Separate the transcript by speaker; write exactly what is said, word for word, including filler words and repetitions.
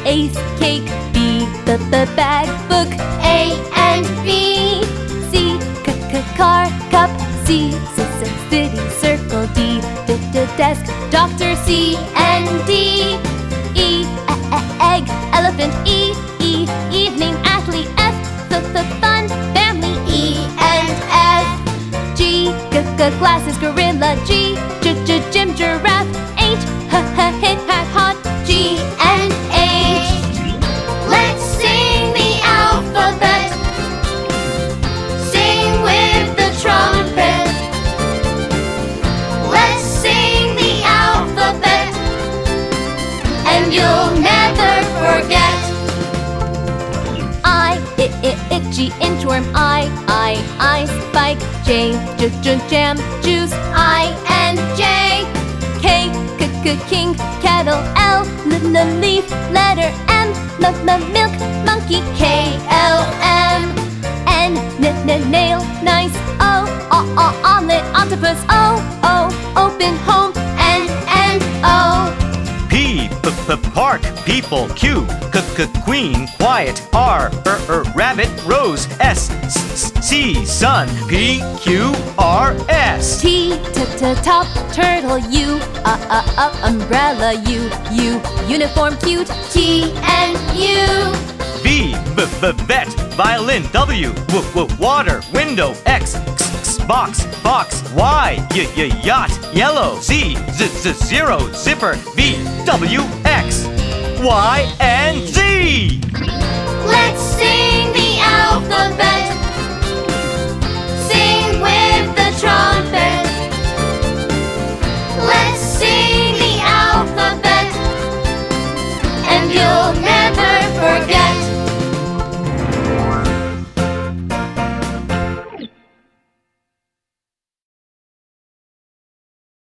Speaker 1: Ace, cake. B, b, b, bag, book. A and B. C, c, c, car, cup. C, c, c, city, circle. D, d, d, desk, doctor. C and D. E, e, e, egg, elephant. E, E, evening, athlete. F, f, f, fun, family. E and F. G, g, g, glasses, gorilla. G, j, j, gym, giraffe. H, h, h, hit, hat, hot. G and H. Let's sing the alphabet. Sing with the trumpet. Let's sing the alphabet, and you'll never forget. I, I, I, itchy, inchworm. I, I, I, spike. J, j, j, jam, juice. I and J. K, k, k, king, kettle. L, l, l, leaf. Letter M, m, m, milk, monkey. K, L, M. N, n, n, nail, nice. O, o, o, omelet, octopus. O, O, open, home. N, N, O.
Speaker 2: P, p, p, park, people. Q, c, c, queen, quiet. R, r, r, rabbit, rose. S, s, s, C, sun. P, Q, R, S.
Speaker 1: T, t, t, top, turtle. U, uh, uh, up, umbrella. U, U, uniform, cute. T and U.
Speaker 2: V, b, b, vet, violin. W, w, w, water, window. X, x, x, box, box. Y, y, y, yacht, yellow. Z, z, z, zero, zipper. V, W, X, Y, and Z.
Speaker 1: Let's sing the alphabet.